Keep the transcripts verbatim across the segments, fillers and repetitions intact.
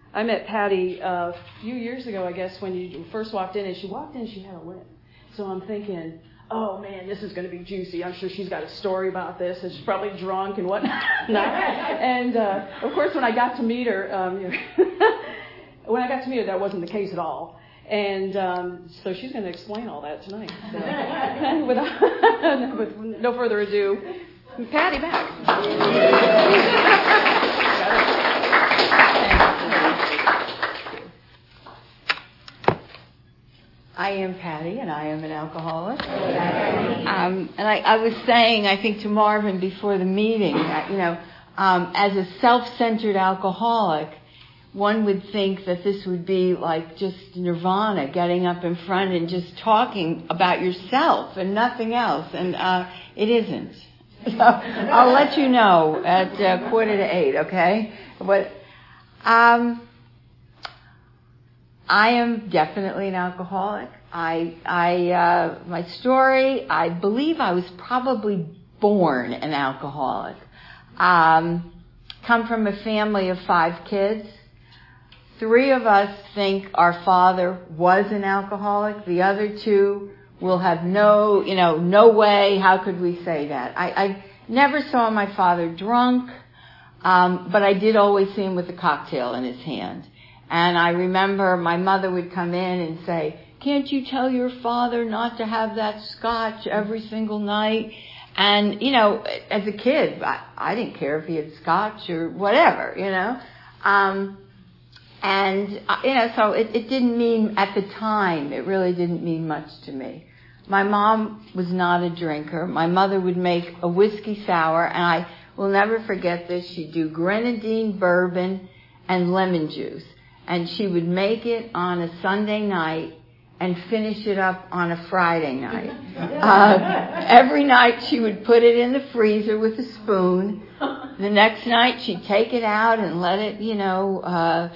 I met Patty uh, a few years ago, I guess, when you first walked in, and she walked in, she had a limp. So I'm thinking, oh man, this is going to be juicy. I'm sure she's got a story about this, and she's probably drunk and whatnot. And uh, of course, when I got to meet her, um, you know, when I got to meet her, that wasn't the case at all. And um, so she's going to explain all that tonight. So, without, with no further ado, Patty back. I am Patty, and I am an alcoholic. Um, and I, I was saying, I think, to Marvin before the meeting, that, you know, um, as a self-centered alcoholic, one would think that this would be like just nirvana, getting up in front and just talking about yourself and nothing else. And uh, it isn't. So I'll let you know at uh, quarter to eight, okay? But um, I am definitely an alcoholic. I, I, uh, my story, I believe I was probably born an alcoholic. Um, come from a family of five kids. Three of us think our father was an alcoholic. The other two will have no, you know, no way. How could we say that? I, I never saw my father drunk, um, but I did always see him with a cocktail in his hand. And I remember my mother would come in and say, can't you tell your father not to have that scotch every single night? And, you know, as a kid, I, I didn't care if he had scotch or whatever, you know. Um, and, uh, you know, so it, it didn't mean, at the time, it really didn't mean much to me. My mom was not a drinker. My mother would make a whiskey sour, and I will never forget this. She'd do grenadine, bourbon, and lemon juice. And she would make it on a Sunday night and finish it up on a Friday night. Uh, every night she would put it in the freezer with a spoon. The next night she'd take it out and let it, you know, uh,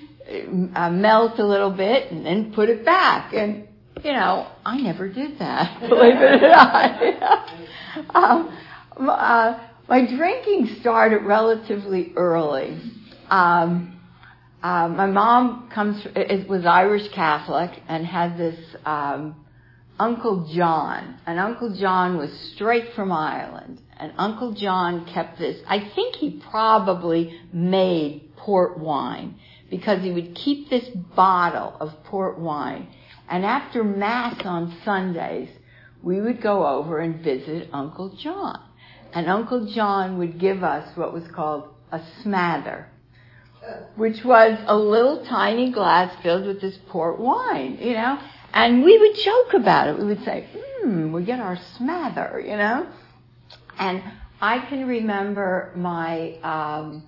uh, melt a little bit and then put it back. And, you know, I never did that, believe it or not. um, uh, my drinking started relatively early. Um, Uh, my mom comes it was Irish Catholic and had this um, Uncle John. And Uncle John was straight from Ireland. And Uncle John kept this. I think he probably made port wine because he would keep this bottle of port wine. And after Mass on Sundays, we would go over and visit Uncle John. And Uncle John would give us what was called a smather, which was a little tiny glass filled with this port wine, you know. And we would joke about it. We would say, hmm, we get our smather, you know. And I can remember my um,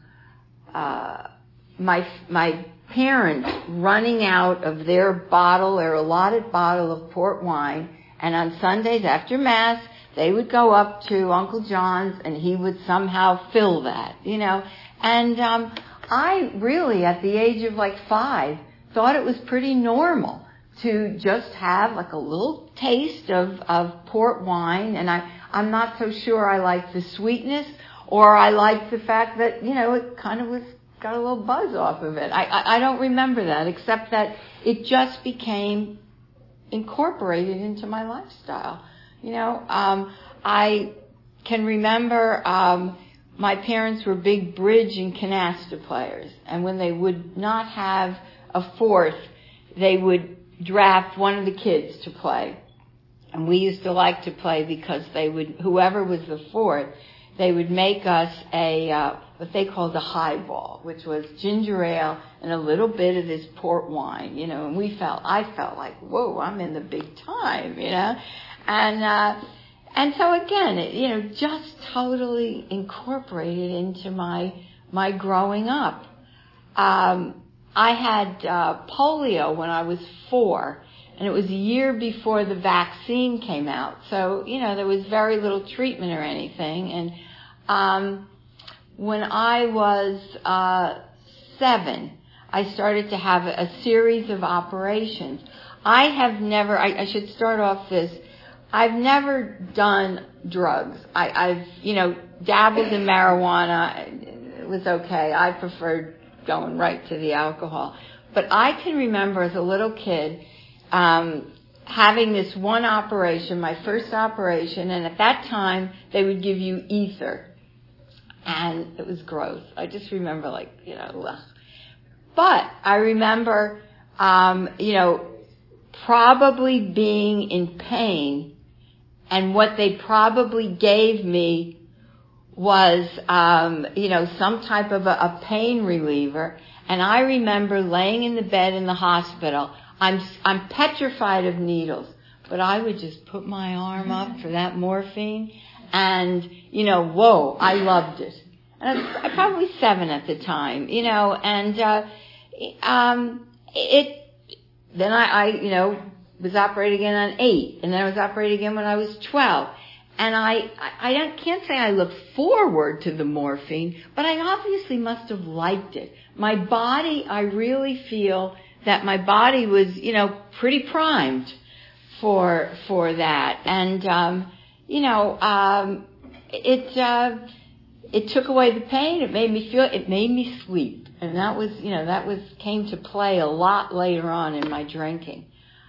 uh, my my parents running out of their bottle, their allotted bottle of port wine, and on Sundays after Mass, they would go up to Uncle John's, and he would somehow fill that, you know. And um I really, at the age of like five, thought it was pretty normal to just have like a little taste of, of port wine. And I, I'm not so sure I liked the sweetness, or I liked the fact that, you know, it kind of was, got a little buzz off of it. I, I, I don't remember that, except that it just became incorporated into my lifestyle. You know, um, I can remember, um, my parents were big bridge and canasta players, and when they would not have a fourth, they would draft one of the kids to play. And we used to like to play because they would, whoever was the fourth, they would make us a, uh, what they called a highball, which was ginger ale and a little bit of this port wine, you know, and we felt, I felt like, whoa, I'm in the big time, you know, and, uh, And so again, it, you know, just totally incorporated into my my growing up. Um, I had uh, polio when I was four, and it was a year before the vaccine came out. So, you know, there was very little treatment or anything. And um, when I was uh, seven, I started to have a, a series of operations. I have never, I, I should start off this, I've never done drugs. I, I've, you know, dabbled in marijuana. It was okay. I preferred going right to the alcohol. But I can remember as a little kid um, having this one operation, my first operation, and at that time they would give you ether. And it was gross. I just remember like, you know, ugh. But I remember, um, you know, probably being in pain, and what they probably gave me was, um, you know, some type of a, a pain reliever. And I remember laying in the bed in the hospital. I'm I'm petrified of needles, but I would just put my arm up for that morphine, and you know, whoa, I loved it. And I was, I was probably seven at the time, you know, and uh, um, it. Then I, I, you know, was operated again on eight, and then I was operated again when I was twelve. And I, I, I don't, can't say I looked forward to the morphine, but I obviously must have liked it. My body, I really feel that my body was, you know, pretty primed for for that. And, um, you know, um, it uh, it took away the pain. It made me feel, it made me sleep. And that was, you know, that was, came to play a lot later on in my drinking.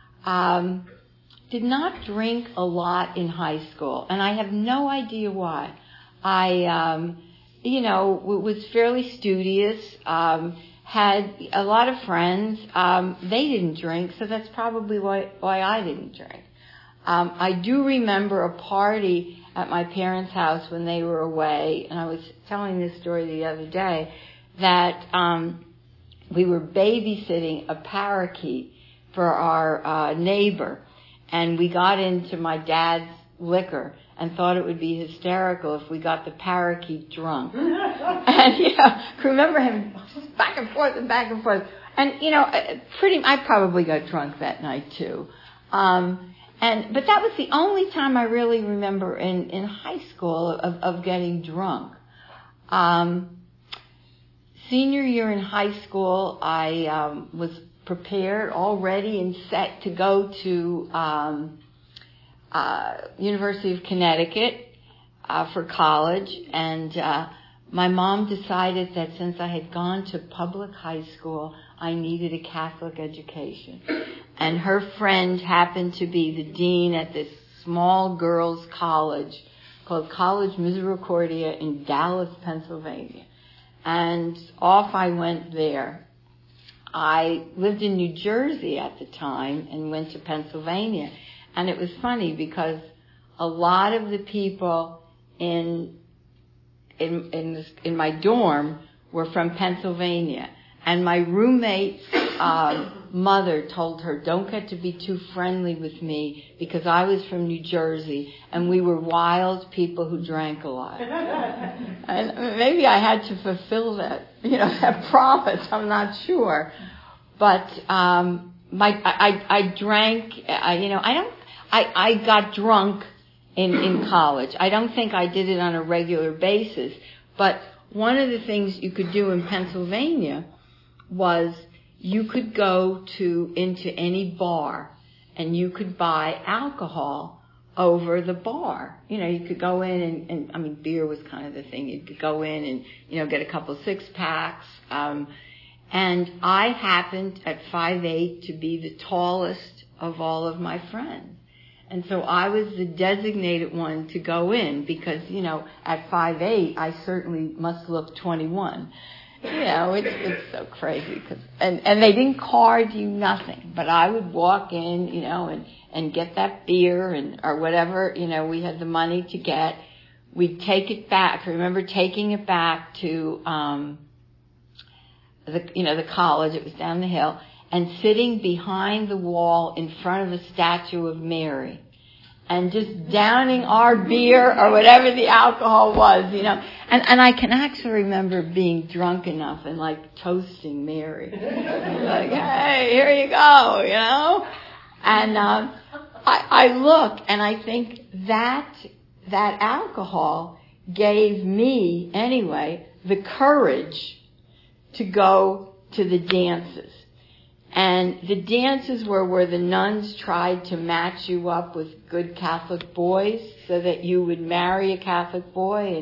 Um, did not drink a lot in high school, and I have no idea why. I, um, you know, was fairly studious, um, had a lot of friends. Um, they didn't drink, so that's probably why, why I didn't drink. Um, I do remember a party at my parents' house when they were away, and I was telling this story the other day, that um, we were babysitting a parakeet for our uh, neighbor, and we got into my dad's liquor and thought it would be hysterical if we got the parakeet drunk. And, you know, I remember him back and forth and back and forth. And, you know, pretty, I probably got drunk that night too. Um, and, but that was the only time I really remember in, in high school of, of getting drunk. Um, senior year in high school, I, um, was prepared already and set to go to, um, uh, University of Connecticut, uh, for college. And, uh, my mom decided that since I had gone to public high school, I needed a Catholic education. And her friend happened to be the dean at this small girls' college called College Misericordia in Dallas, Pennsylvania. And off I went there. I lived in New Jersey at the time and went to Pennsylvania. And it was funny because a lot of the people in in in, this, in my dorm were from Pennsylvania. And my roommate's uh, mother told her, don't get to be too friendly with me because I was from New Jersey and we were wild people who drank a lot. And maybe I had to fulfill that, you know, that promise. I'm not sure. But um, my I, I, I drank, I, you know, I don't, I, I got drunk in, in college. I don't think I did it on a regular basis. But one of the things you could do in Pennsylvania was you could go to into any bar and you could buy alcohol over the bar. You know, you could go in and, and I mean, beer was kind of the thing. You could go in and, you know, get a couple six packs. Um, and I happened at five eight to be the tallest of all of my friends. And so I was the designated one to go in because, you know, at five eight, I certainly must look twenty-one. You know, it's it's so crazy. Cause, and, and they didn't card you nothing. But I would walk in, you know, and, and get that beer and or whatever, you know, we had the money to get. We'd take it back. I remember taking it back to, um, the you know, the college. It was down the hill. And sitting behind the wall in front of a statue of Mary and just downing our beer or whatever the alcohol was, you know. And, and I can actually remember being drunk enough and like toasting Mary. Like, hey, here you go, you know. And um, I, I look and I think that that alcohol gave me, anyway, the courage to go to the dances. And the dances were where the nuns tried to match you up with good Catholic boys so that you would marry a Catholic boy and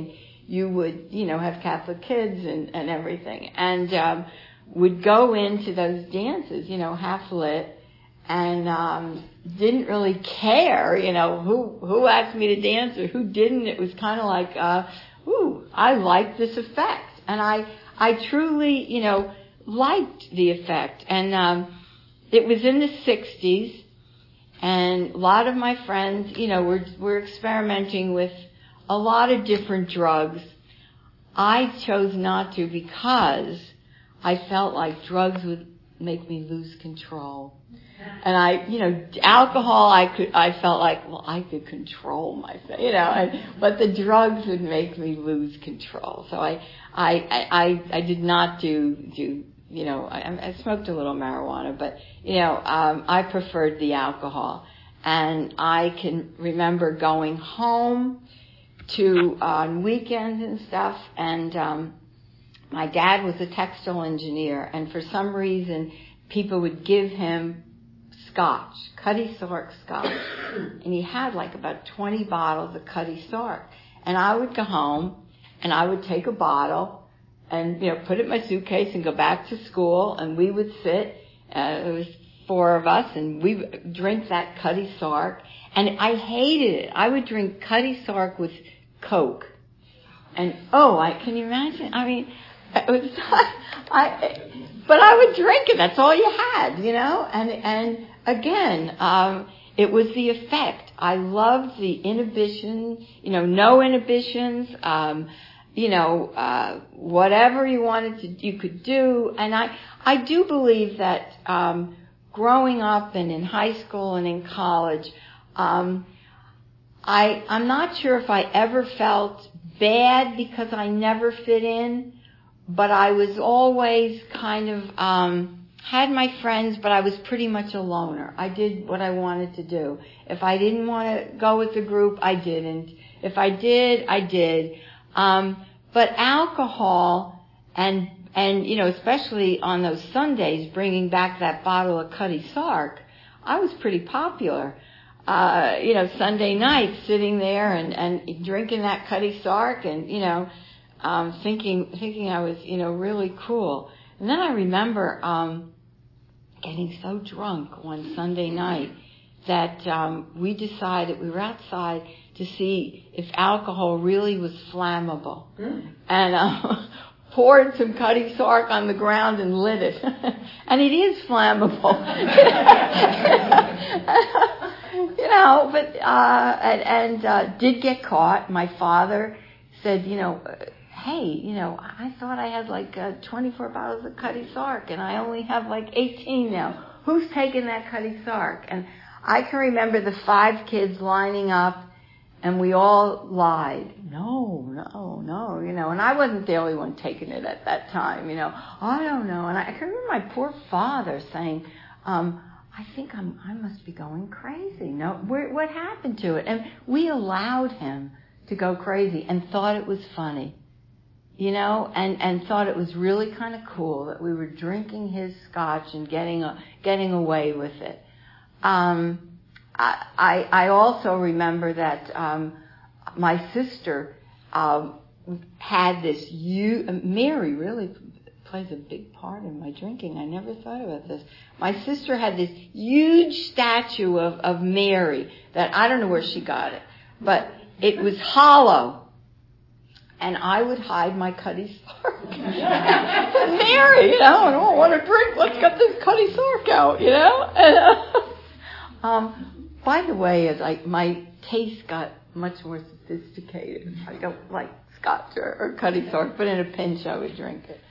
you would, you know, have Catholic kids and, and everything. And um, would go into those dances, you know, half lit, and um, didn't really care, you know, who who asked me to dance or who didn't. It was kind of like, uh, ooh, I like this effect. And I, I truly, you know, liked the effect. And um, it was in the sixties, and a lot of my friends, you know, were, were experimenting with a lot of different drugs. I chose not to because I felt like drugs would make me lose control. And I, you know, alcohol, I could, I felt like, well, I could control myself, you know, and, but the drugs would make me lose control. So I, I, I, I did not do, do, you know, I, I smoked a little marijuana, but, you know, um, I preferred the alcohol. And I can remember going home to, uh, on weekends and stuff, and, um, my dad was a textile engineer, and for some reason, people would give him scotch, Cutty Sark scotch, and he had like about twenty bottles of Cutty Sark. And I would go home, and I would take a bottle, and, you know, put it in my suitcase and go back to school, and we would sit, uh, it was four of us, and we would drink that Cutty Sark, and I hated it. I would drink Cutty Sark with Coke. And, oh, I can you imagine? I mean, it was, I, but I would drink it. That's all you had, you know. And and again, um, it was the effect. I loved the inhibition, you know, no inhibitions. Um, you know, uh, whatever you wanted to, you could do. And I I do believe that um, growing up and in high school and in college, um, I I'm not sure if I ever felt bad because I never fit in. But I was always kind of, um, had my friends, but I was pretty much a loner. I did what I wanted to do. If I didn't want to go with the group, I didn't. If I did, I did. Um, but alcohol and, and, you know, especially on those Sundays, bringing back that bottle of Cutty Sark, I was pretty popular. Uh, you know, Sunday nights sitting there and, and drinking that Cutty Sark and, you know, Um, thinking, thinking I was, you know, really cool. And then I remember, um, getting so drunk one Sunday night that, um, we decided, we were outside to see if alcohol really was flammable. Mm. And, uh, poured some Cutty Sark on the ground and lit it. And it is flammable. You know, but, uh, and, and, uh, did get caught. My father said, you know, hey, you know, I thought I had like uh, twenty-four bottles of Cutty Sark, and I only have like eighteen now. Who's taking that Cutty Sark? And I can remember the five kids lining up, and we all lied. No, no, no, you know, and I wasn't the only one taking it at that time, you know. I don't know. And I can remember my poor father saying, um, I think I'm, I must be going crazy. No, where, what happened to it? And we allowed him to go crazy and thought it was funny. You know, and, and thought it was really kind of cool that we were drinking his scotch and getting a, getting away with it. Um, I, I, I also remember that um, my sister um, had this huge, Mary really plays a big part in my drinking. I never thought about this. My sister had this huge statue of, of Mary that I don't know where she got it, but it was hollow. And I would hide my Cutty Sark. And Mary, you know, I don't want to drink. Let's get this Cutty Sark out, you know. And, uh, um, by the way, as I my taste got much more sophisticated. I don't like scotch or, or Cutty Sark, but in a pinch I would drink it.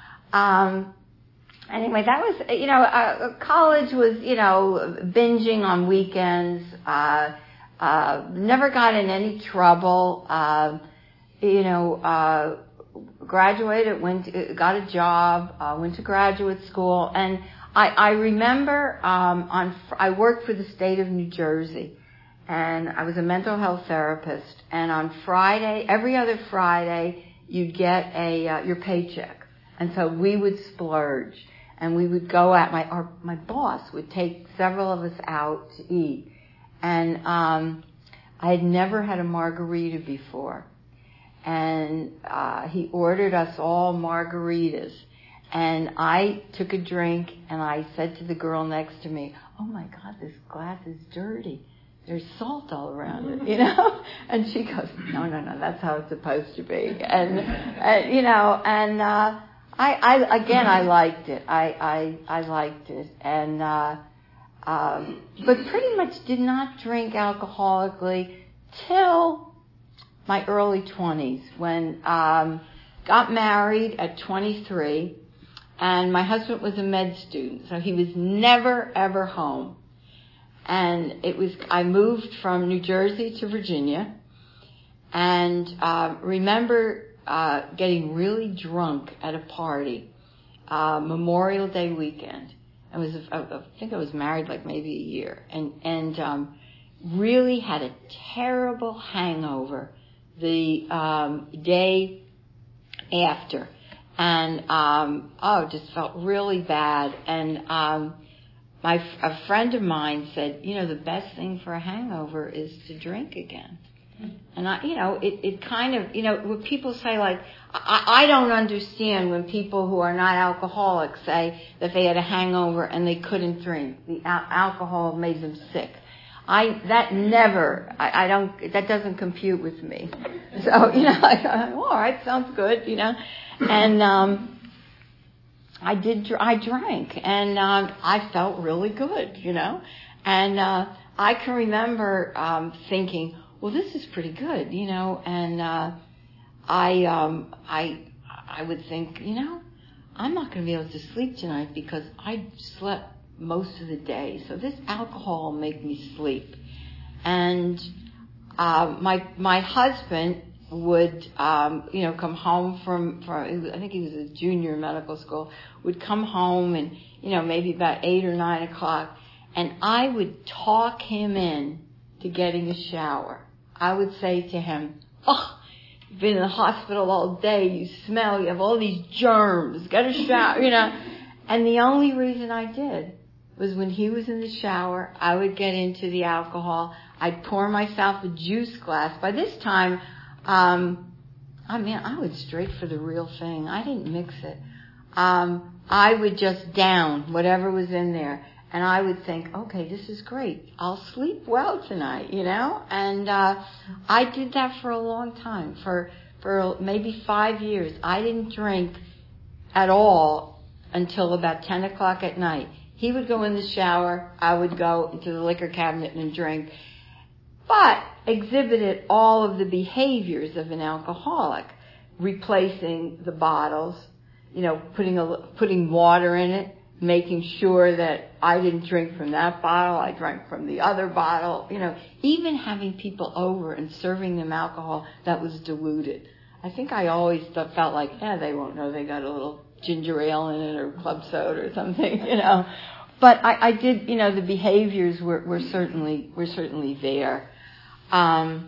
Um, anyway, that was, you know, uh, college was, you know, binging on weekends. Uh, uh, never got in any trouble. Uh, You know, uh, graduated, went, to, got a job, uh, went to graduate school, and I, I remember, um, on, I worked for the state of New Jersey, and I was a mental health therapist, and on Friday, every other Friday, you'd get a, uh, your paycheck, and so we would splurge, and we would go out, my, our, my boss would take several of us out to eat, and, um, I had never had a margarita before. and uh, he ordered us all margaritas. And I took a drink, and I said to the girl next to me, "Oh my God, this glass is dirty. There's salt all around it," you know? And she goes, "No, no, no, that's how it's supposed to be." And, and you know, and uh, I, I, again, I liked it. I, I, I liked it. And, uh, um, but pretty much did not drink alcoholically till my early twenties, when um, got married at twenty-three, and my husband was a med student, so he was never, ever home. And it was, I moved from New Jersey to Virginia, and uh, remember uh, getting really drunk at a party, uh, Memorial Day weekend. I was, I, I think I was married like maybe a year, and and um, really had a terrible hangover the um, day after, and um, oh, just felt really bad. And um, my a friend of mine said, you know, the best thing for a hangover is to drink again. And I, you know, it, it kind of, you know, when people say like, I, I don't understand when people who are not alcoholics say that they had a hangover and they couldn't drink. The al- alcohol made them sick. I, that never, I, I don't, that doesn't compute with me. So, you know, I, all right, sounds good, you know. And, um, I did, I drank, and, um, I felt really good, you know. And, uh, I can remember, um, thinking, well, this is pretty good, you know, and, uh, I, um, I, I would think, you know, I'm not going to be able to sleep tonight because I slept most of the day, so this alcohol will make me sleep. And uh, my my husband would, um, you know, come home from, from, I think he was a junior in medical school, would come home and, you know, maybe about eight or nine o'clock, and I would talk him in to getting a shower. I would say to him, "Oh, you've been in the hospital all day, you smell, you have all these germs, get a shower," you know. And the only reason I did was when he was in the shower, I would get into the alcohol. I'd pour myself a juice glass. By this time, um, I mean, I was straight for the real thing. I didn't mix it. Um, I would just down whatever was in there. And I would think, okay, this is great. I'll sleep well tonight, you know? And uh, I did that for a long time, for for maybe five years. I didn't drink at all until about ten o'clock at night. He would go in the shower. I would go into the liquor cabinet and drink. But exhibited all of the behaviors of an alcoholic, replacing the bottles, you know, putting a, putting water in it, making sure that I didn't drink from that bottle, I drank from the other bottle, you know, even having people over and serving them alcohol that was diluted. I think I always felt like, yeah, they won't know they got a little ginger ale in it or club soda or something, you know. But I, I did, you know, the behaviors were, were certainly were certainly there. Um,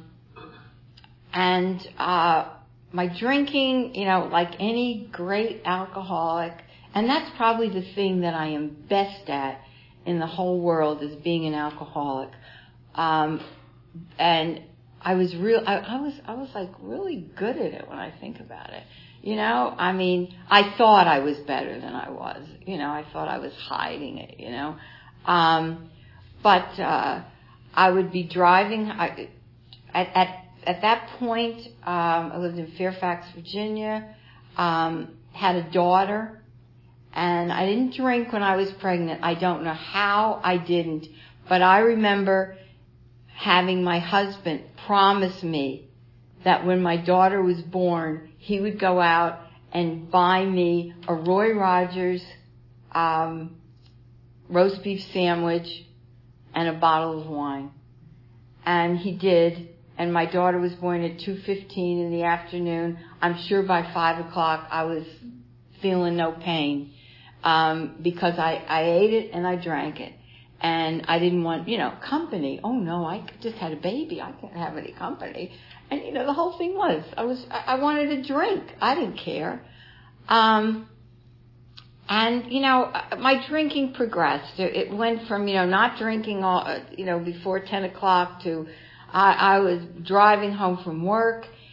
and uh, my drinking, you know, like any great alcoholic, and that's probably the thing that I am best at in the whole world, is being an alcoholic. Um, and I was real, I, I was, I was like really good at it when I think about it. You know, I mean, I thought I was better than I was. You know, I thought I was hiding it, you know. Um, but uh, I would be driving. I, at, at at that point, um, I lived in Fairfax, Virginia, um, had a daughter, and I didn't drink when I was pregnant. I don't know how I didn't, but I remember having my husband promise me that when my daughter was born, he would go out and buy me a Roy Rogers um, roast beef sandwich and a bottle of wine. And he did. And my daughter was born at two fifteen in the afternoon. I'm sure by five o'clock I was feeling no pain um, because I, I ate it and I drank it. And I didn't want, you know, company. Oh, no, I just had a baby. I can't have any company. And, you know, the whole thing was, I was, I wanted a drink. I didn't care. Um, and, you know, my drinking progressed. It went from, you know, not drinking all, you know, before ten o'clock to I, I was driving home from work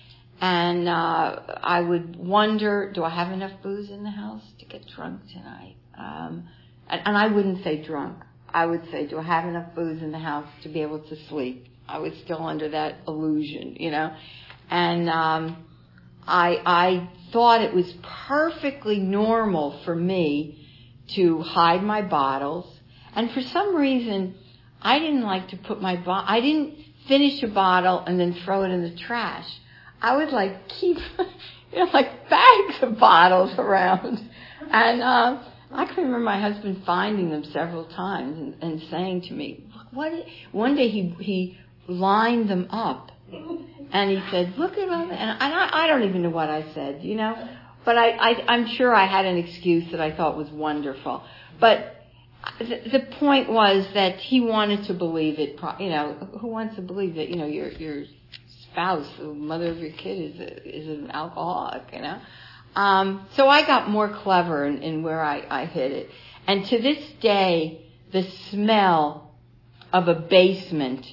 And uh, I would wonder, do I have enough booze in the house to get drunk tonight? Um, and, and I wouldn't say drunk. I would say, do I have enough booze in the house to be able to sleep? I was still under that illusion, you know. And um, I, I thought it was perfectly normal for me to hide my bottles. And for some reason, I didn't like to put my bo- I didn't finish a bottle and then throw it in the trash. I would like keep, you know, like bags of bottles around. And uh, I can remember my husband finding them several times and, and saying to me, "What?" One day he he lined them up, and he said, "Look at all that." And I I don't even know what I said, you know, but I, I I'm sure I had an excuse that I thought was wonderful. But the, the point was that he wanted to believe it. You know, who wants to believe that, you know, your your spouse, the mother of your kid, is a, is an alcoholic, you know? Um, so I got more clever in, in where I, I hid it. And to this day, the smell of a basement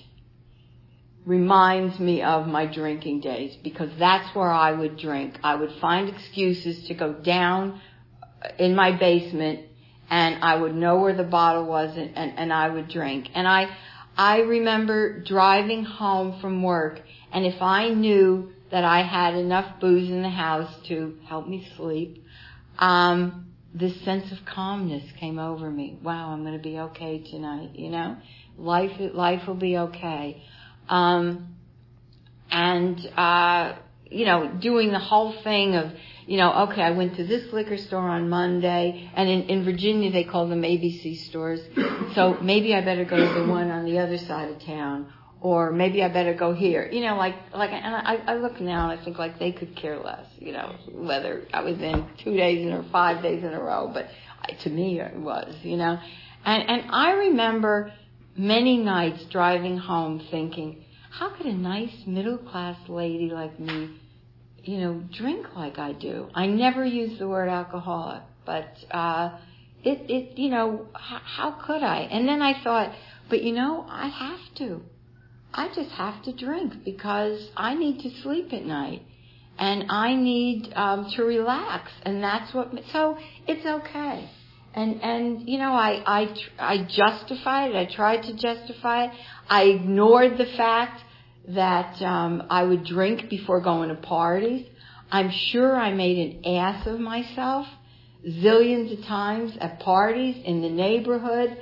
reminds me of my drinking days, because that's where I would drink. I would find excuses to go down in my basement, and I would know where the bottle was, and, and, and I would drink. And I, I remember driving home from work, and if I knew that I had enough booze in the house to help me sleep, um, this sense of calmness came over me. Wow, I'm going to be okay tonight, you know? Life, life will be okay. Um, and, uh, you know, doing the whole thing of, you know, okay, I went to this liquor store on Monday, and in, in Virginia they call them A B C stores, so maybe I better go to the one on the other side of town, or maybe I better go here. You know, like, like, and I, I look now and I think like they could care less, you know, whether I was in two days in or five days in a row, but to me it was, you know. And, and I remember many nights driving home thinking, how could a nice middle-class lady like me, you know, drink like I do? I never used the word alcoholic, but uh, it, it, you know, h- how could I? And then I thought, but you know, I have to. I just have to drink because I need to sleep at night, and I need um, to relax, and that's what. So it's okay. And, and, you know, I, I, I justified it. I tried to justify it. I ignored the fact that, um, I would drink before going to parties. I'm sure I made an ass of myself zillions of times at parties, in the neighborhood,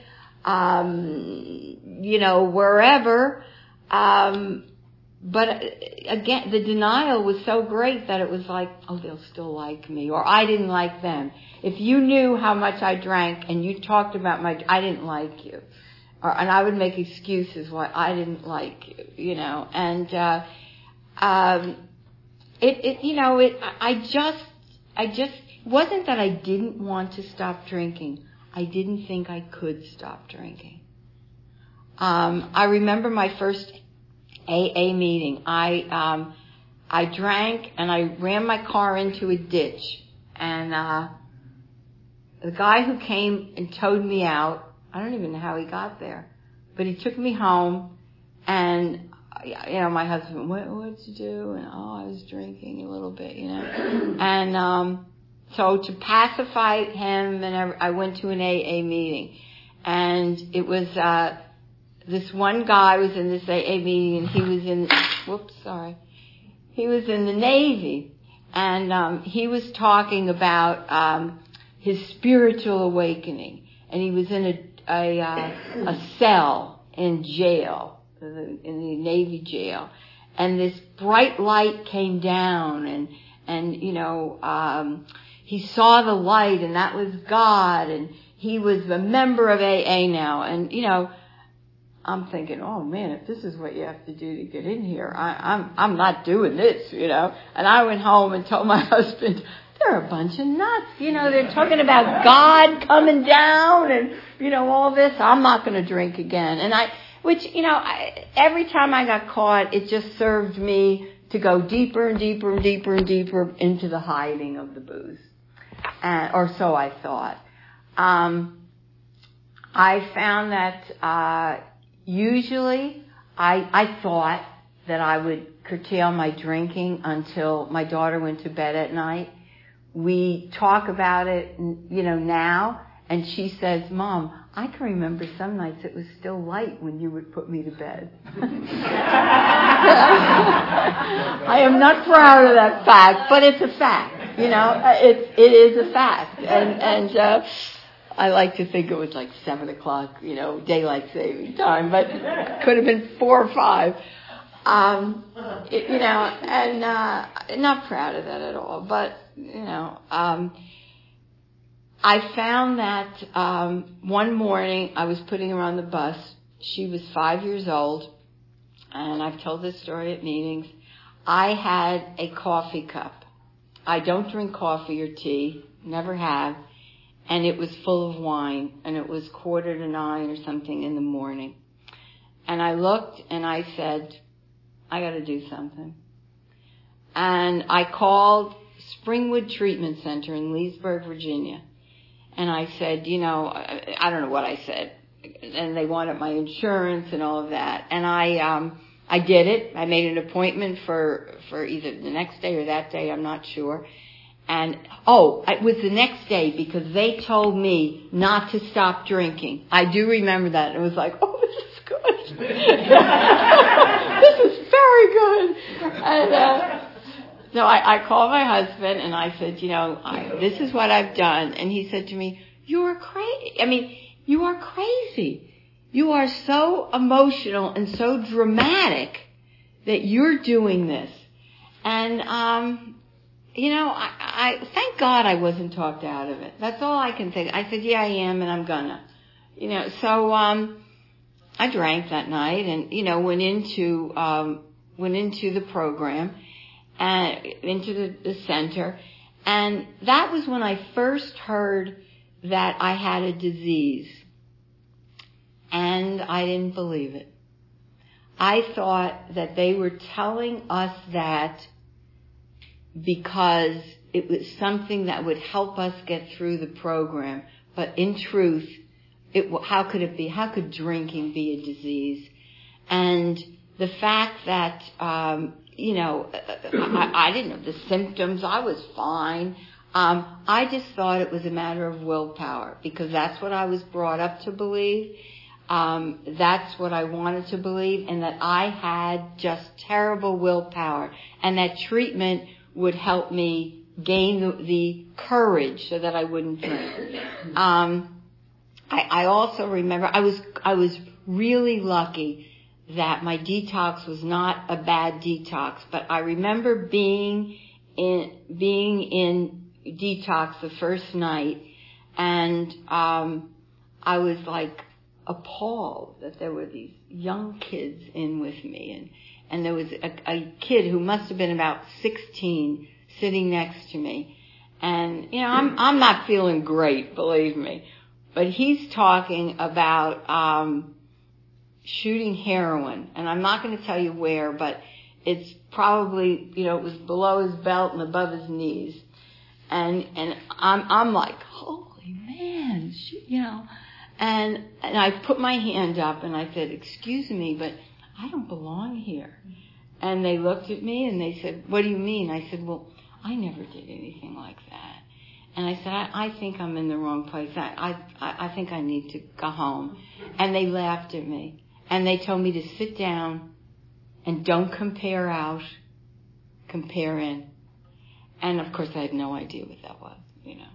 um, you know, wherever. Um, but again, the denial was so great that it was like, oh, they'll still like me, or I didn't like them. If you knew how much I drank and you talked about my, I didn't like you, or, and I would make excuses why I didn't like you, you know, and, uh, um, it, it, you know, it, I just, I just, it wasn't that I didn't want to stop drinking. I didn't think I could stop drinking. Um, I remember my first A A meeting. I, um, I drank and I ran my car into a ditch, and, uh, the guy who came and towed me out, I don't even know how he got there, but he took me home, and, you know, my husband, what, what'd you do? And, oh, I was drinking a little bit, you know. And, um, so to pacify him, and I went to an A A meeting, and it was, uh, this one guy was in this A A meeting, and he was in, whoops, sorry, he was in the Navy, and, um, he was talking about, um, his spiritual awakening, and he was in a a, uh, a cell in jail, in the Navy jail, and this bright light came down, and and you know um, he saw the light, and that was God, and he was a member of A A now, and you know I'm thinking, oh man, if this is what you have to do to get in here, I, I'm I'm not doing this, you know. And I went home and told my husband, they're a bunch of nuts. You know, they're talking about God coming down and, you know, all this. I'm not going to drink again. And I, which, you know, I, every time I got caught, it just served me to go deeper and deeper and deeper and deeper into the hiding of the booze. And, or so I thought. Um, I found that, uh, usually I, I thought that I would curtail my drinking until my daughter went to bed at night. We talk about it, you know, now, and she says, Mom, I can remember some nights it was still light when you would put me to bed. I am not proud of that fact, but it's a fact, you know, it, it is a fact. And, and, uh, I like to think it was like seven o'clock, you know, daylight saving time, but it could have been four or five. Um, it, you know, and, uh, not proud of that at all, but, you know, um, I found that, um, one morning I was putting her on the bus. She was five years old, and I've told this story at meetings. I had a coffee cup. I don't drink coffee or tea, never have, and it was full of wine, and it was quarter to nine or something in the morning. And I looked and I said, I got to do something. And I called Springwood Treatment Center in Leesburg, Virginia. And I said, you know, I, I don't know what I said. And they wanted my insurance and all of that. And I, um, I did it. I made an appointment for, for either the next day or that day. I'm not sure. And, oh, it was the next day because they told me not to stop drinking. I do remember that. It was like, oh, this is good. This is very good. And, uh, so I, I called my husband and I said, you know, I, this is what I've done. And he said to me, you are crazy. I mean, you are crazy. You are so emotional and so dramatic that you're doing this. And, um, you know, I, I thank God I wasn't talked out of it. That's all I can say. I said, yeah, I am, and I'm gonna. You know, so um, I drank that night, and you know, went into um, went into the program, and into the, the center, and that was when I first heard that I had a disease, and I didn't believe it. I thought that they were telling us that because it was something that would help us get through the program. But in truth, it, how could it be? How could drinking be a disease? And the fact that, um, you know, I, I didn't know the symptoms. I was fine. Um, I just thought it was a matter of willpower because that's what I was brought up to believe. Um, that's what I wanted to believe, and that I had just terrible willpower, and that treatment would help me gain the, the courage so that I wouldn't drink. Um, I, I also remember I was I was really lucky that my detox was not a bad detox, but I remember being in being in detox the first night, and um, I was like appalled that there were these young kids in with me, and and there was a, a kid who must have been about sixteen sitting next to me. And, you know, I'm, I'm not feeling great, believe me. But he's talking about, um, shooting heroin. And I'm not going to tell you where, but it's probably, you know, it was below his belt and above his knees. And, and I'm, I'm like, holy man, you know. And, and I put my hand up and I said, excuse me, but I don't belong here. And they looked at me and they said, what do you mean? I said, well, I never did anything like that. And I said, I, I think I'm in the wrong place. I, I, I think I need to go home. And they laughed at me. And they told me to sit down and don't compare out, compare in. And of course I had no idea what that was, you know.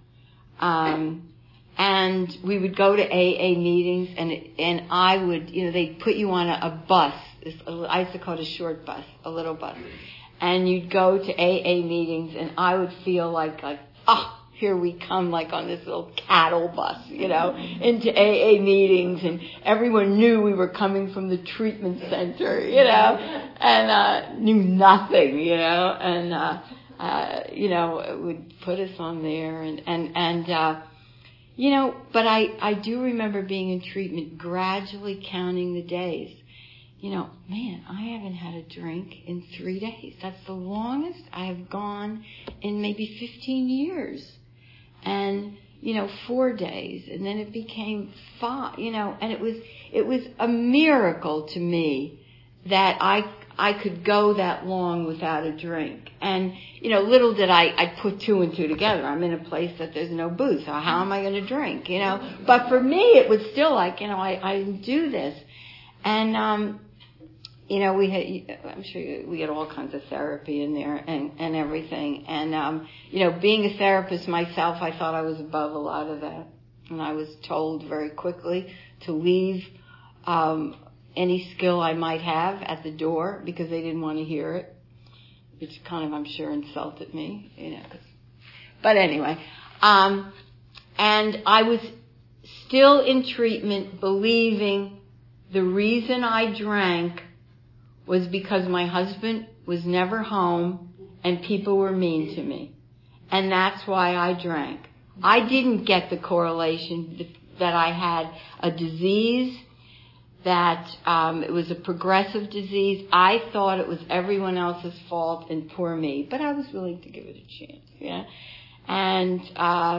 Um, and we would go to A A meetings, and it, and I would, you know, they'd put you on a, a bus. I used to call it a short bus, a little bus. And you'd go to A A meetings, and I would feel like, like, oh, here we come, like on this little cattle bus, you know, into A A meetings, and everyone knew we were coming from the treatment center, you know, and uh, knew nothing, you know, and uh, uh, you know, it would put us on there, and and and. Uh, You know, but I, I do remember being in treatment, gradually counting the days. You know, man, I haven't had a drink in three days. That's the longest I have gone in maybe fifteen years. And, you know, four days. And then it became five, you know, and it was, it was a miracle to me that I, I could go that long without a drink. And, you know, little did I, I put two and two together. I'm in a place that there's no booze, so how am I going to drink, you know? But for me, it was still like, you know, I, I do this. And, um, you know, we had, I'm sure we get all kinds of therapy in there and, and everything. And, um, you know, being a therapist myself, I thought I was above a lot of that. And I was told very quickly to leave, um, any skill I might have at the door because they didn't want to hear it, which kind of, I'm sure, insulted me, you know. Cause, but anyway, um, and I was still in treatment believing the reason I drank was because my husband was never home and people were mean to me. And that's why I drank. I didn't get the correlation that I had a disease, that um, it was a progressive disease. I thought it was everyone else's fault and poor me, but I was willing to give it a chance, yeah. And uh,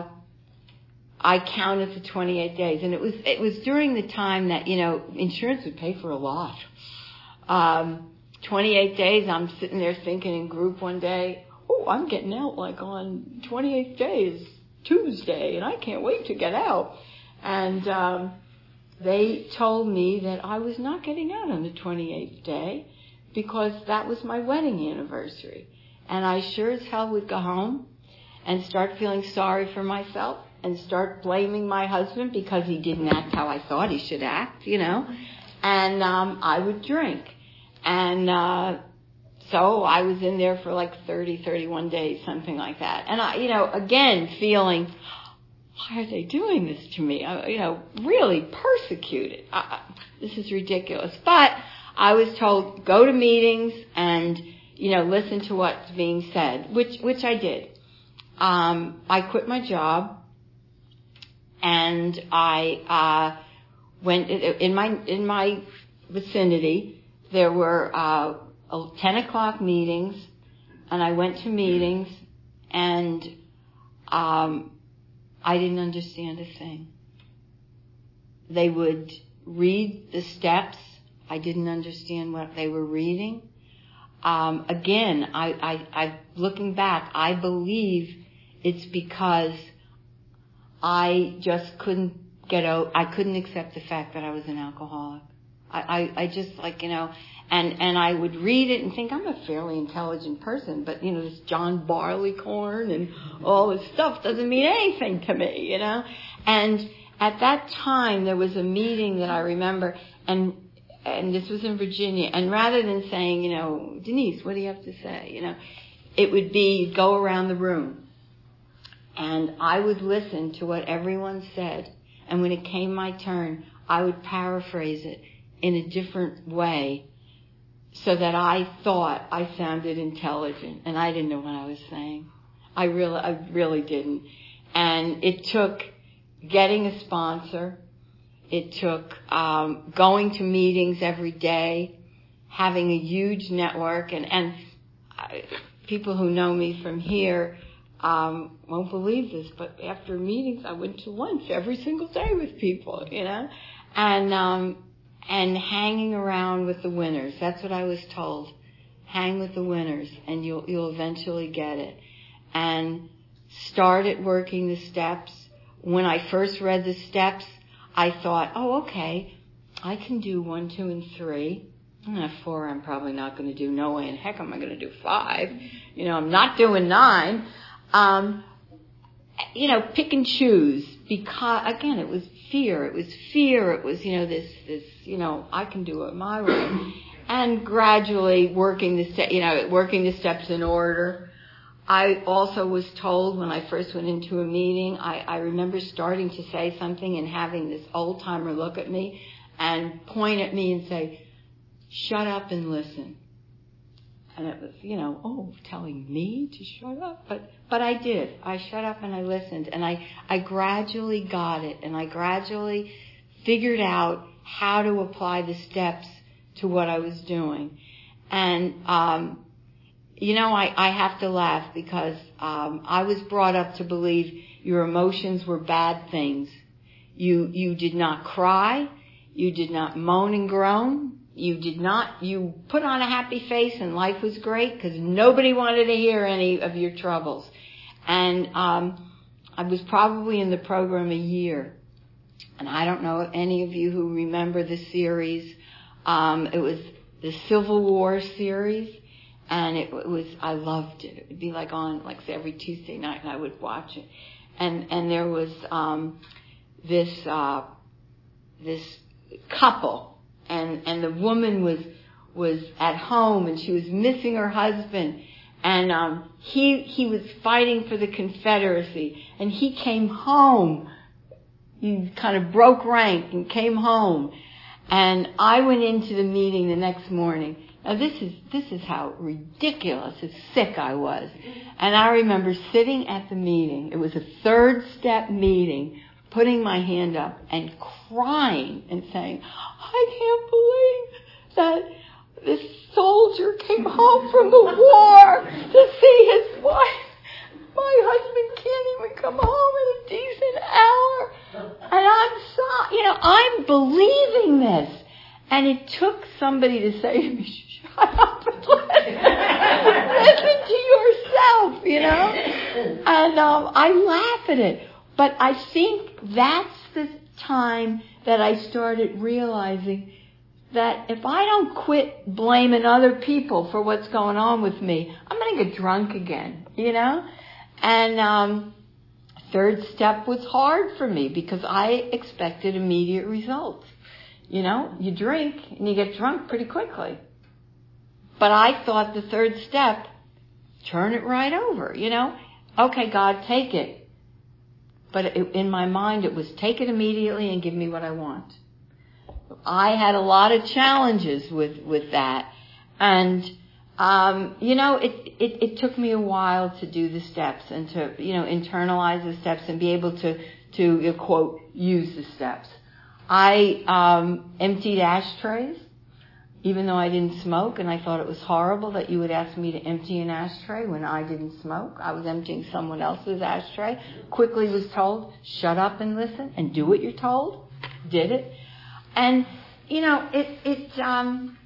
I counted for twenty-eight days, and it was it was during the time that, you know, insurance would pay for a lot. Um, twenty-eight days, I'm sitting there thinking in group one day, oh, I'm getting out like on twenty-eight days, Tuesday, and I can't wait to get out. And um, they told me that I was not getting out on the twenty-eighth day because that was my wedding anniversary. And I sure as hell would go home and start feeling sorry for myself and start blaming my husband because he didn't act how I thought he should act, you know. And um, I would drink. And uh, so I was in there for like thirty, thirty-one days, something like that. And, I, you know, again, feeling, why are they doing this to me? I, you know, really persecuted. I, this is ridiculous. But I was told, go to meetings and, you know, listen to what's being said, which which I did. Um, I quit my job, and I uh, went in my in my vicinity. There were uh, ten o'clock meetings, and I went to meetings, and um, I didn't understand a thing. They would read the steps. I didn't understand what they were reading. Um, again, I, I, I, looking back, I believe it's because I just couldn't get out. I couldn't accept the fact that I was an alcoholic. I, I, I just like, you know, and, and I would read it and think I'm a fairly intelligent person, but, you know, this John Barleycorn and all this stuff doesn't mean anything to me, you know. And at that time, there was a meeting that I remember, and and this was in Virginia, and rather than saying, you know, Denise, what do you have to say, you know, it would be go around the room. And I would listen to what everyone said, and when it came my turn, I would paraphrase it in a different way so that I thought I sounded intelligent, and I didn't know what I was saying. I really, I really didn't. And it took getting a sponsor. It took um, going to meetings every day, having a huge network, and, and I, people who know me from here um, won't believe this, but after meetings, I went to lunch every single day with people, you know, and um, and hanging around with the winners. That's what I was told. Hang with the winners, and you'll you'll eventually get it. And started working the steps. When I first read the steps, I thought, oh, okay, I can do one, two, and three. And four, I'm probably not going to do. No way in heck am I going to do five. You know, I'm not doing nine. Um, you know, pick and choose. Because, again, it was fear. It was fear. It was, you know, this, this, you know, I can do it my way. And gradually working the ste- you know, working the steps in order. I also was told when I first went into a meeting, I, I remember starting to say something and having this old timer look at me and point at me and say, shut up and listen. And it was, you know, oh, telling me to shut up. But but I did. I shut up and I listened. And I, I gradually got it. And I gradually figured out how to apply the steps to what I was doing. And, um, you know, I, I have to laugh because um, I was brought up to believe your emotions were bad things. You you did not cry. You did not moan and groan. You did not, you put on a happy face and life was great because nobody wanted to hear any of your troubles. And um, I was probably in the program a year. And I don't know if any of you who remember the series. Um, it was the Civil War series. And it was, I loved it. It would be like on, like every Tuesday night, and I would watch it. And, and there was, um, this, uh, this couple, and, and the woman was, was at home, and she was missing her husband. And, um, he, he was fighting for the Confederacy, and he came home. He kind of broke rank and came home. And I went into the meeting the next morning. Now this is, this is how ridiculous and sick I was. And I remember sitting at the meeting. It was a third step meeting, putting my hand up and crying and saying, I can't believe that this soldier came home from the war to see his wife. My husband can't even come home at a decent hour. And I'm so, you know, I'm believing this. And it took somebody to say to me, shut up and listen, listen to yourself, you know. And um, I laugh at it. But I think that's the time that I started realizing that if I don't quit blaming other people for what's going on with me, I'm going to get drunk again, you know. And um, third step was hard for me because I expected immediate results. You know, you drink and you get drunk pretty quickly. But I thought the third step, turn it right over, you know. Okay, God, take it. But it, in my mind, it was take it immediately and give me what I want. I had a lot of challenges with, with that. And, um, you know, it, it, it took me a while to do the steps and to, you know, internalize the steps and be able to, to, quote, use the steps. I um, emptied ashtrays, even though I didn't smoke, and I thought it was horrible that you would ask me to empty an ashtray when I didn't smoke. I was emptying someone else's ashtray. Quickly was told, shut up and listen and do what you're told. Did it. And, you know, it it um,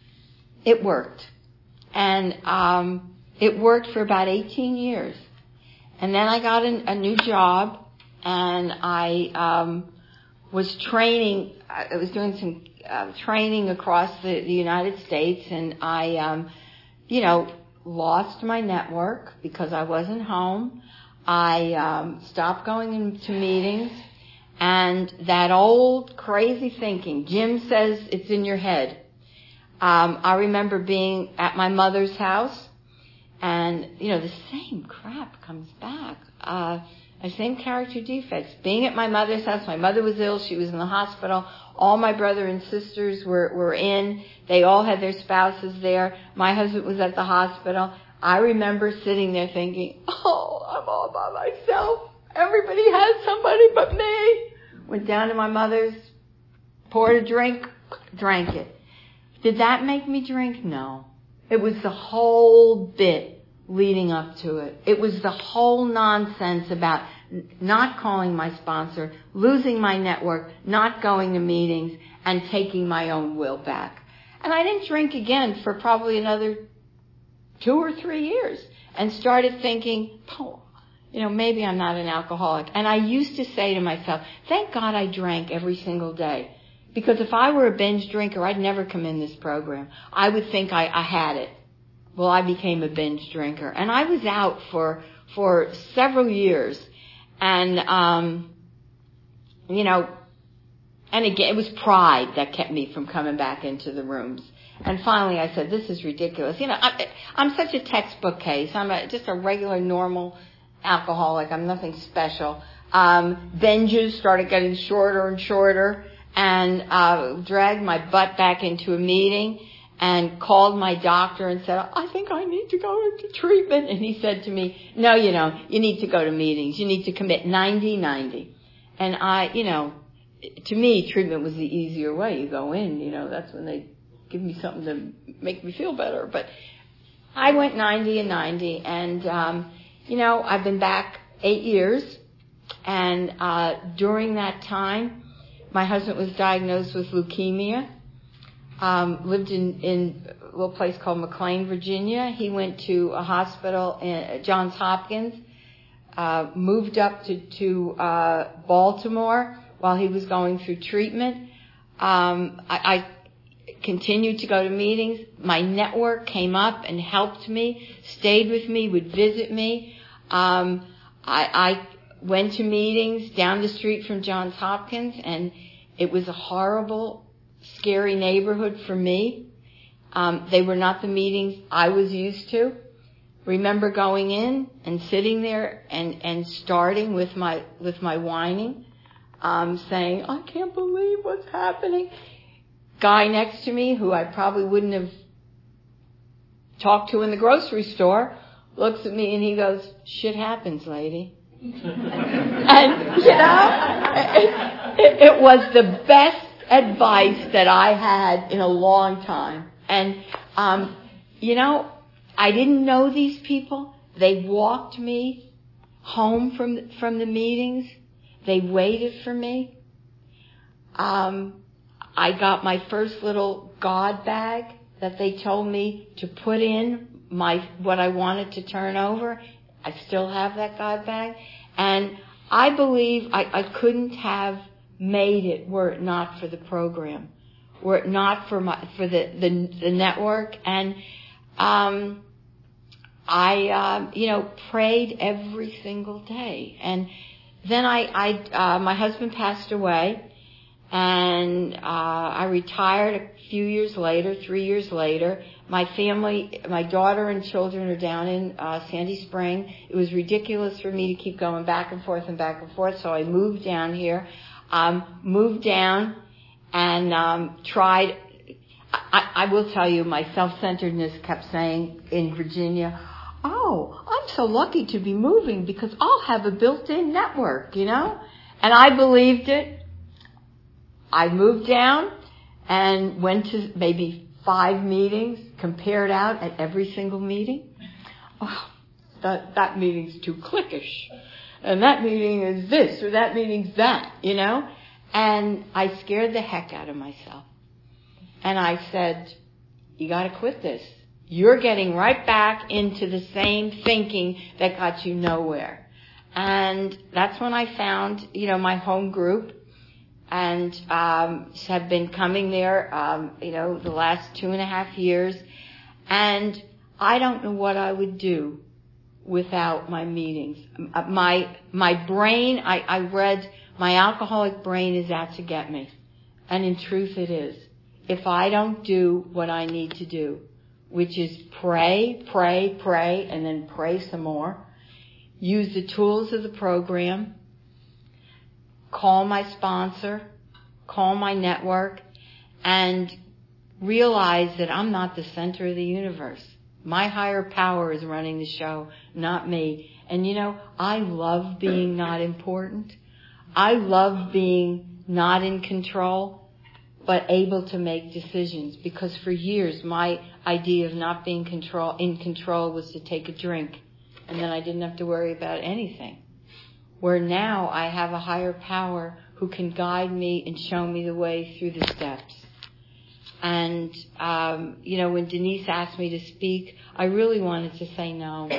it worked. And um, it worked for about eighteen years. And then I got an, a new job, and I... Um, was training, I was doing some uh, training across the, the United States, and I, um, you know, lost my network because I wasn't home. I um, stopped going into meetings, and that old crazy thinking, Jim says it's in your head. Um, I remember being at my mother's house, and, you know, the same crap comes back. Uh, The same character defects. Being at my mother's house, my mother was ill, she was in the hospital. All my brother and sisters were, were in. They all had their spouses there. My husband was at the hospital. I remember sitting there thinking, oh, I'm all by myself. Everybody has somebody but me. Went down to my mother's, poured a drink, drank it. Did that make me drink? No. It was the whole bit leading up to it. It was the whole nonsense about not calling my sponsor, losing my network, not going to meetings, and taking my own will back. And I didn't drink again for probably another two or three years and started thinking, oh, you know, maybe I'm not an alcoholic. And I used to say to myself, thank God I drank every single day. Because if I were a binge drinker, I'd never come in this program. I would think I, I had it. Well, I became a binge drinker, and I was out for for several years, and um, you know, and again, it was pride that kept me from coming back into the rooms. And finally, I said, "This is ridiculous." You know, I, I'm such a textbook case. I'm a, just a regular, normal alcoholic. I'm nothing special. Um, binges started getting shorter and shorter, and uh, dragged my butt back into a meeting. And called my doctor and said, I think I need to go into treatment. And he said to me, no, you don't. You need to go to meetings. You need to commit ninety ninety. And I, you know, to me, treatment was the easier way. You go in, you know, that's when they give me something to make me feel better. But I went ninety and ninety. And, um, you know, I've been back eight years. And uh, during that time, my husband was diagnosed with leukemia. um, lived in, in a little place called McLean, Virginia. He went to a hospital in Johns Hopkins, uh, moved up to, to uh, Baltimore while he was going through treatment. Um, I, I continued to go to meetings. My network came up and helped me, stayed with me, would visit me. Um, I, I went to meetings down the street from Johns Hopkins, and it was a horrible, scary neighborhood for me. Um, they were not the meetings I was used to. Remember going in and sitting there and, and starting with my with my whining, um, saying, I can't believe what's happening. Guy next to me, who I probably wouldn't have talked to in the grocery store, looks at me and he goes, shit happens, lady. And, you know, it, it, it was the best advice that I had in a long time. And, um, you know, I didn't know these people. They walked me home from, from the meetings. They waited for me. Um, I got my first little God bag that they told me to put in my, what I wanted to turn over. I still have that God bag. And I believe I, I couldn't have made it were it not for the program, were it not for my, for the, the, the network. And, um, I, uh, you know, prayed every single day. And then I, I, uh, my husband passed away. And, uh, I retired a few years later, three years later. My family, my daughter and children are down in, uh, Sandy Spring. It was ridiculous for me to keep going back and forth and back and forth, so I moved down here, um, moved down and, um, tried, I, I will tell you, my self-centeredness kept saying in Virginia, oh, I'm so lucky to be moving because I'll have a built-in network, you know? And I believed it. I moved down and went to maybe five meetings, compared out at every single meeting. Oh, that, that meeting's too cliquish. And that meeting is this or that meeting's that, you know? And I scared the heck out of myself. And I said, you gotta quit this. You're getting right back into the same thinking that got you nowhere. And that's when I found, you know, my home group. And um, have been coming there, um, you know, the last two and a half years. And I don't know what I would do without my meetings. My my brain, I, I read, my alcoholic brain is out to get me. And in truth it is. If I don't do what I need to do, which is pray, pray, pray, and then pray some more, use the tools of the program, call my sponsor, call my network, and realize that I'm not the center of the universe. My higher power is running the show, not me. And you know, I love being not important. I love being not in control, but able to make decisions. Because for years, my idea of not being control, in control was to take a drink, and then I didn't have to worry about anything. Where now I have a higher power who can guide me and show me the way through the steps. And, um, you know, when Denise asked me to speak, I really wanted to say no.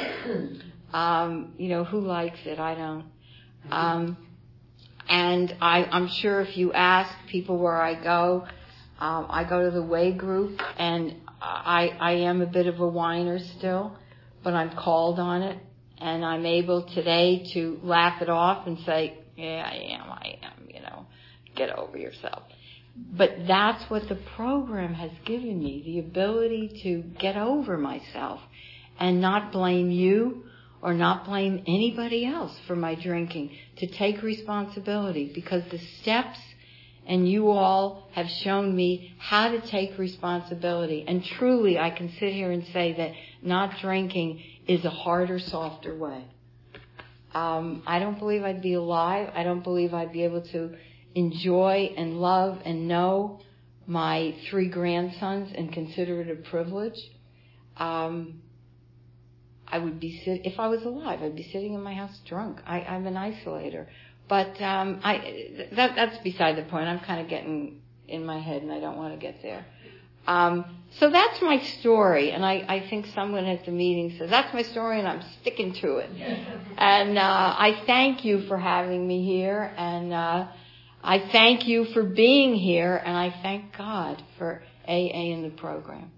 Um, you know, who likes it? I don't. Um, and I, I'm sure if you ask people where I go, um, I go to the Way group, and I, I am a bit of a whiner still, but I'm called on it. And I'm able today to laugh it off and say, yeah, I am, I am, you know, get over yourself. But that's what the program has given me, the ability to get over myself and not blame you or not blame anybody else for my drinking, to take responsibility, because the steps and you all have shown me how to take responsibility. And truly, I can sit here and say that not drinking is a harder, softer way. Um, I don't believe I'd be alive. I don't believe I'd be able to enjoy and love and know my three grandsons and consider it a privilege. Um, I would be sit if I was alive. I'd be sitting in my house drunk. I, I'm an isolator. But um, I that, that's beside the point. I'm kind of getting in my head, and I don't want to get there. Um, so that's my story, and I, I think someone at the meeting says, that's my story, and I'm sticking to it. And uh, I thank you for having me here, and uh, I thank you for being here, and I thank God for A A in the program.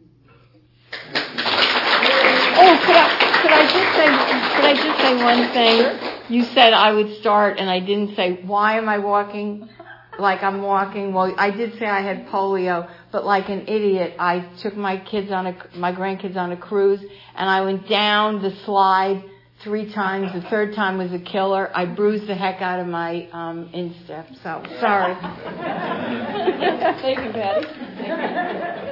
Oh, could I, could I just say, could I just say one thing? You said I would start, and I didn't say, why am I walking like I'm walking? Well, I did say I had polio, but like an idiot, I took my kids on a, my grandkids on a cruise, and I went down the slide three times. The third time was a killer. I bruised the heck out of my um, instep. So sorry. Thank you, Patty.